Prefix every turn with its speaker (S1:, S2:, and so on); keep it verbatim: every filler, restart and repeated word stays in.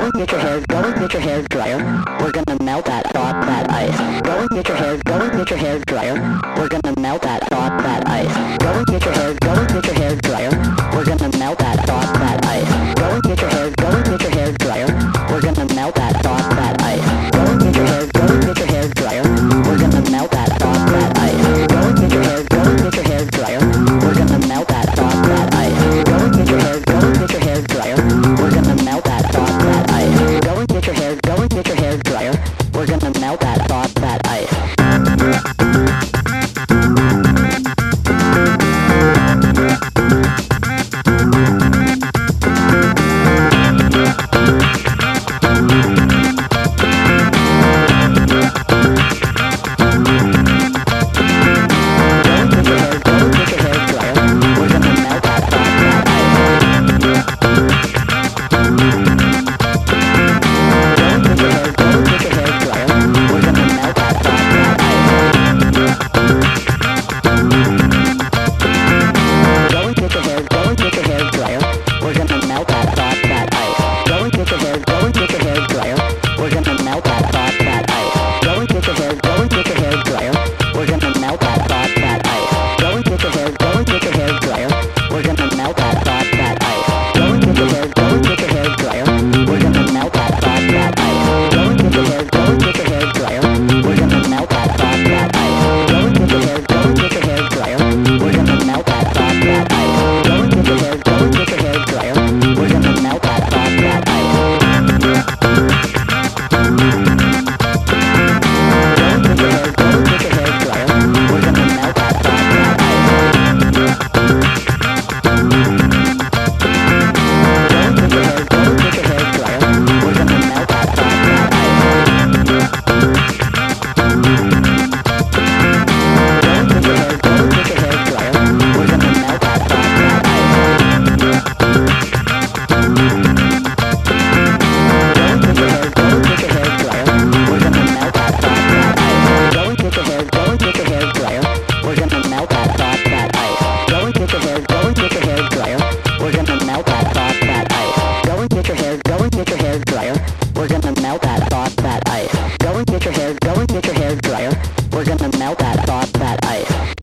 S1: and get your hair, go and get your hair dryer. We're gonna melt that, thaw that ice. Go and get your hair, go and get your hair dryer. We're gonna melt that, thaw that ice. Go and get your hair, go and get your hair dryer. We're gonna melt that, thaw that ice. Go and get your hair, go and get your hair